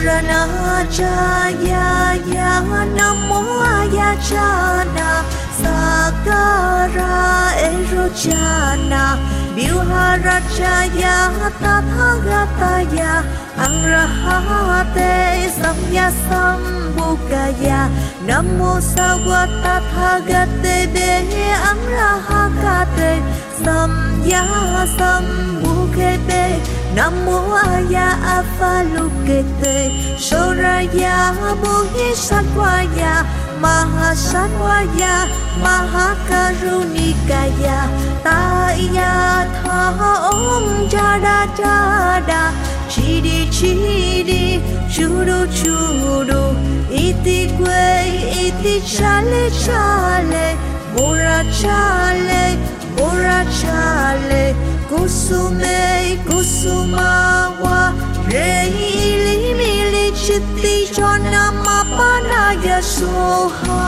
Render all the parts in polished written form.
Jaya Namo Ayachana Sakara Erojana Vyuharajaya Tathagataya Angrahate Samya Sambhukaya Namo Sawatathagate Dehe Angrahakate Samya Sambhukete Namo Aya Avalokite Shoraya Bodhisattvaya Mahasattvaya Mahakarunikaya Taya Tha Om Jada Jada Chidi Chidi Churu Churu Iti Kwe Iti Chale Chale Bora Chale Bora Chale Kusume Kusumawa Reili Mili Chitti Jana Mapanaya Soha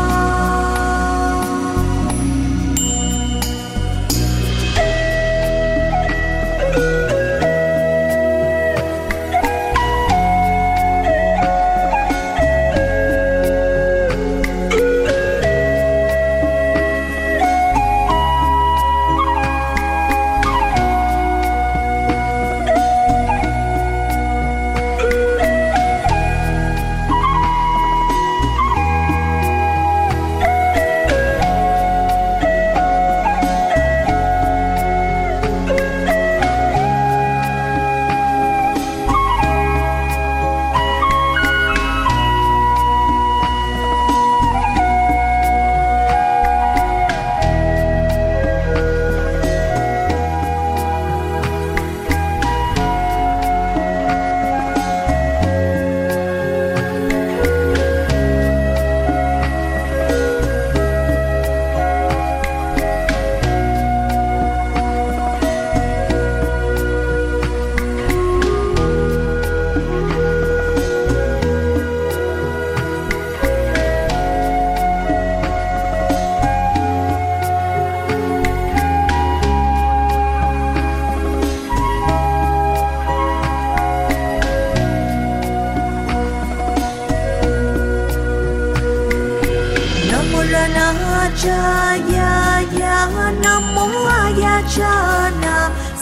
Jaya Namo Ayachana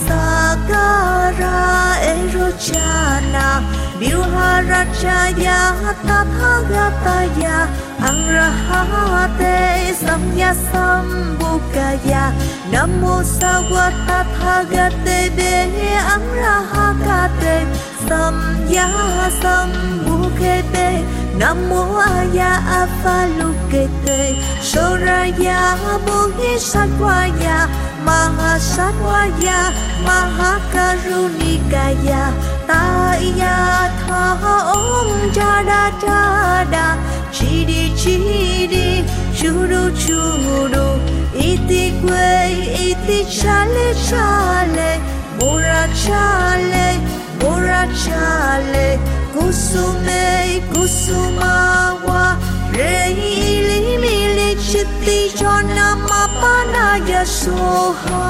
Sakara Erojana Vyuharajaya Tathagataya Angrahate Samya Sambhukaya Namo Sawatathagate Dehe Angrahakate Samya Sambhukete Namo Aya Avalokite Shoraya Bodhisattvaya Mahasattvaya Mahakarunikaya Taya Tha Om Jada Jada Chidi Chidi Churu Churu Iti Kwe Iti Chale Chale Bora Chale Bora Chale Kusume Kusumawa Reili Mili Chitti Jana Mapanaya Soha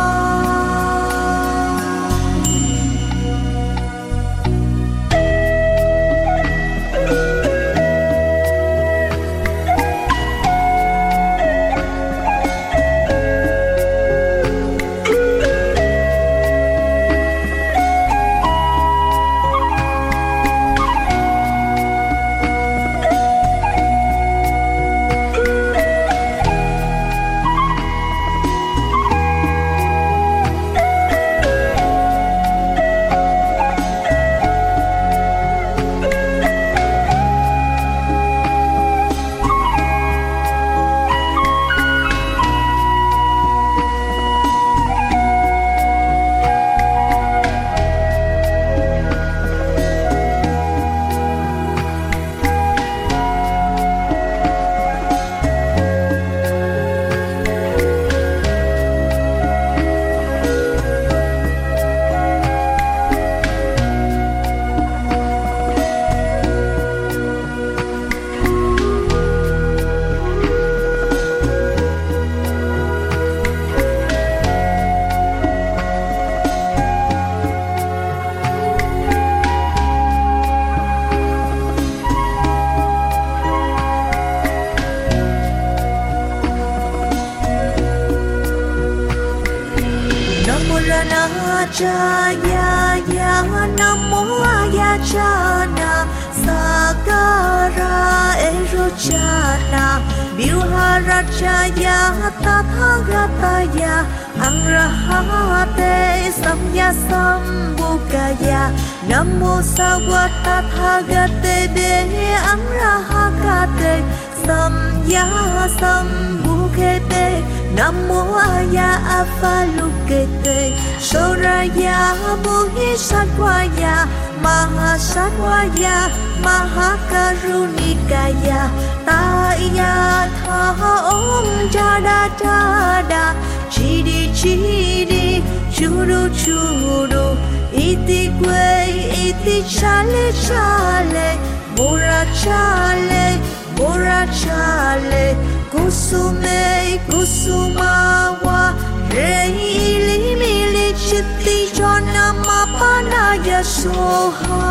Jaya Namo Ayachana Sakara Erochana Vyuharajaya Tathagataya Angrahate Samya Sambhukaya Namo Sawatathagate Dehe Angrahakate Samya Sambhukete Namo Aya Avalokite Soraya Mohisatwaya Mahasatwaya Mahakarunikaya Taya Tha Om Jada Jada Chidi Chidi Churu Churu Iti Kwe Iti Chale Chale Mora Chale Mora Chale Kusume Kusumawa Reili Mili Chitti Jona Mapanaya Soha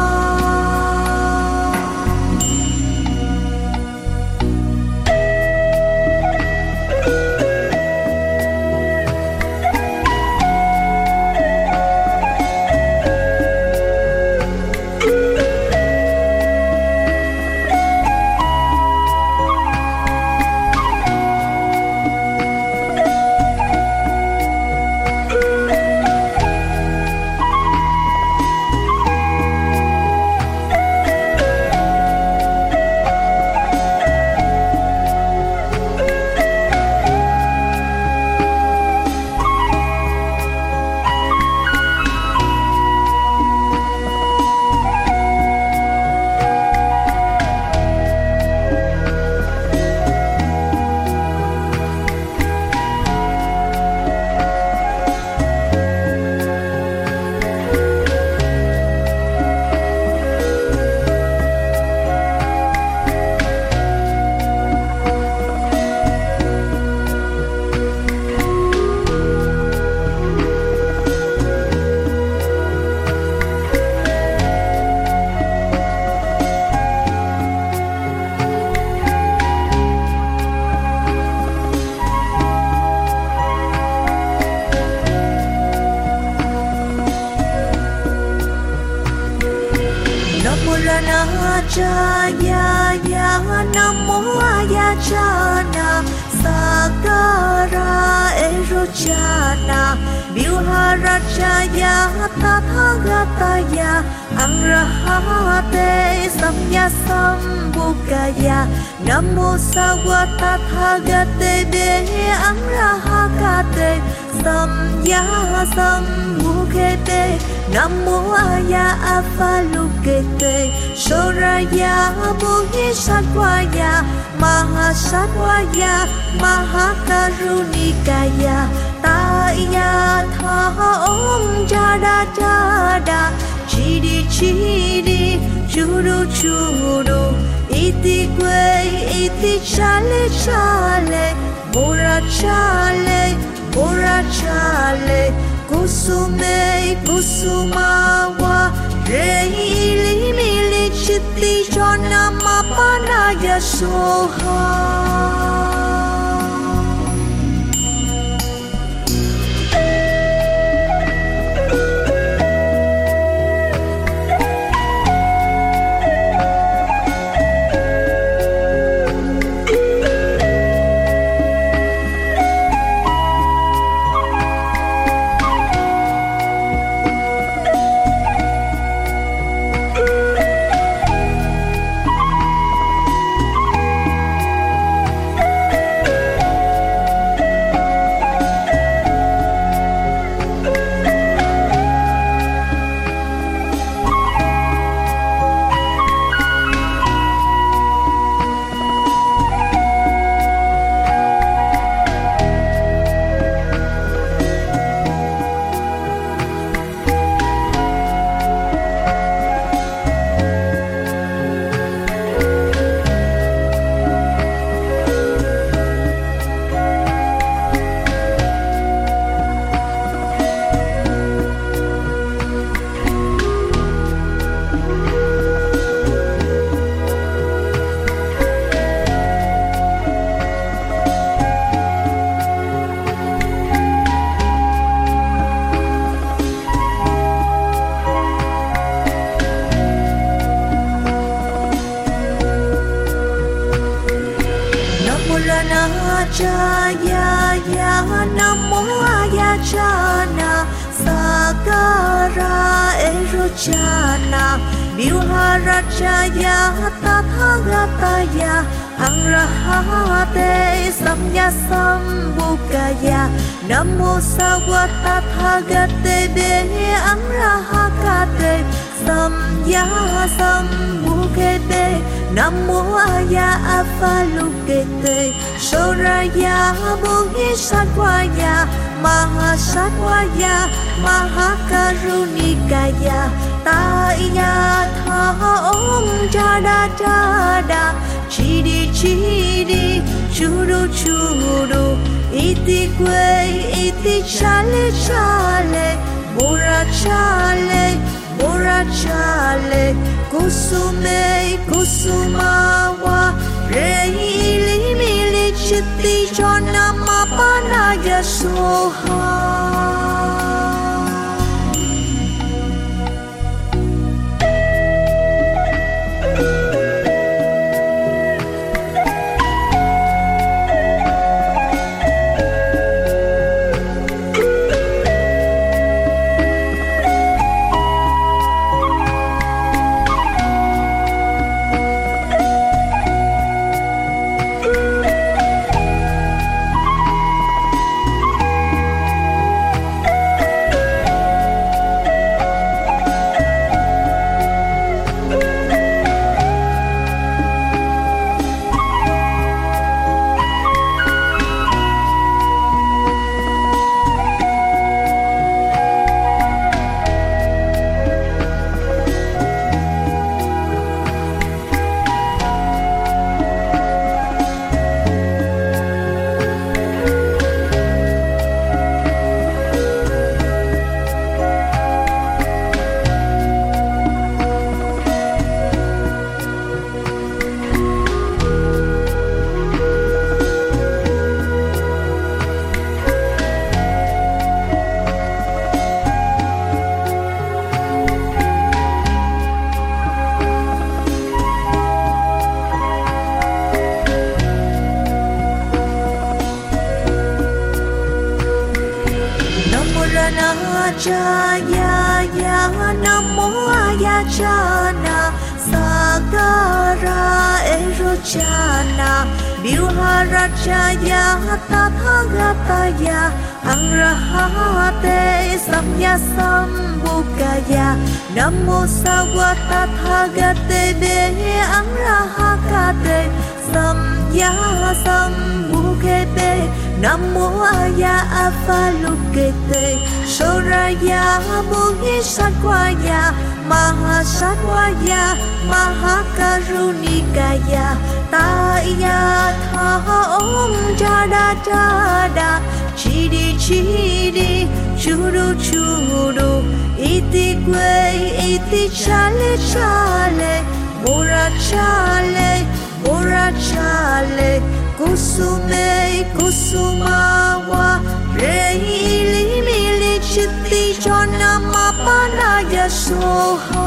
Jaya Namo Ayachana Sakara Erochana Vyuharajaya Tathagataya Angrahate Samya Sambhukaya Namo Sawatathagate Dehe Angrahakate Samya Sambhukete Namo Aya Avalokite Soraya Mohisatwaya Mahasatwaya Mahakarunikaya Taya Tha Om Jada Jada Chidi Chidi Churu Churu Iti Kwe Iti Chale Chale Mora Chale Mora Chale Kusume Kusumawa Reili Mili Chitti Jona Mapanaya Soha Jaya Namo Ayachana Sakara Erochana Vilharajaya Tathagataya Angrahate Samya Sambhukaya Namo Sawatathagate Behe Angrahakate Samya Sambhukete Namo Aya Avalokite Soraya Bodhisattvaya Mahasattvaya Mahakarunikaya Taya Tha Om Jada Jada Chidi Chidi Churu Churu Iti Kwe Iti Chale Chale Bora Chale Bora Chale Kusume Kusumawa Reili Mili Chitti Jona Mapanaya Soha Jaya Namo Ayachana Sakara Erochana Vilharajaya Tathagataya Angrahate Samya Sambhukaya Namo Sawatathagate Behe Angrahakate Samya Sambhukete Namo Aya Avalokite Soraya Bodhisattvaya Mahasattvaya Mahakarunikaya Taya Tha Om Jada Jada Chidi Chidi Churu Churu Iti Kwe Iti Chale Chale Bora Chale Bora Chale Kusume Kusumawa Reili Mili Chitti Jona Mapanaya Soha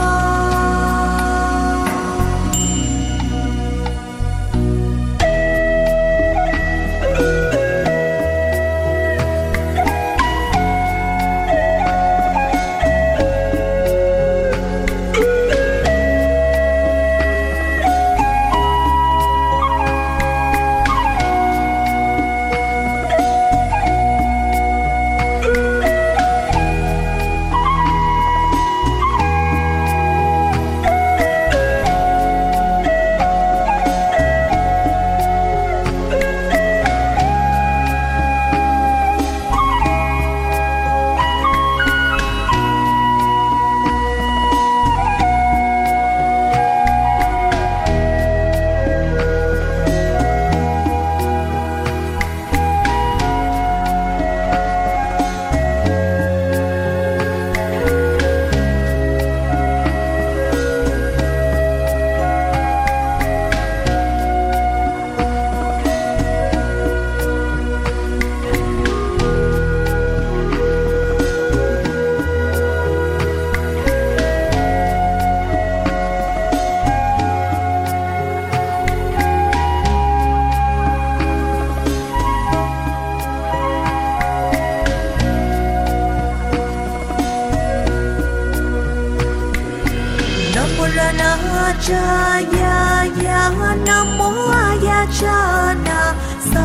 Namo Ranajaya ya Namo Ayachana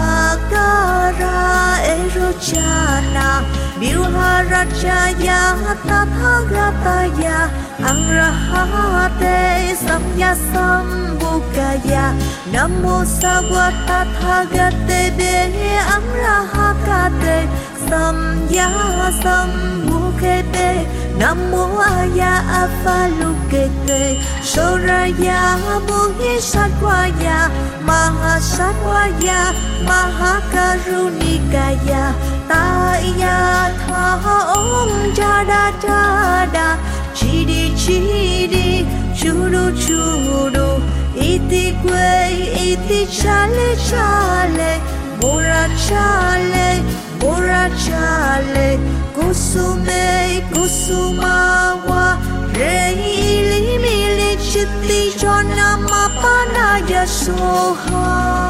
Sakara Erochana Vilharachaya Tathagataya Arahate Samya Sambhukaya Namo Savatatthagate Arahakate Samya Sambhukate Namo Aya Avalokite Soraya Muhisatwaya Mahasatwaya Mahakarunikaya Taya Tha Om Jada Jada Chidi Chidi Churu Churu Iti Kwe Iti Chale Chale Bora Chale Bora Chale Kusume Kusumawa Reili Mili Chitti Jona Mapanaya Soha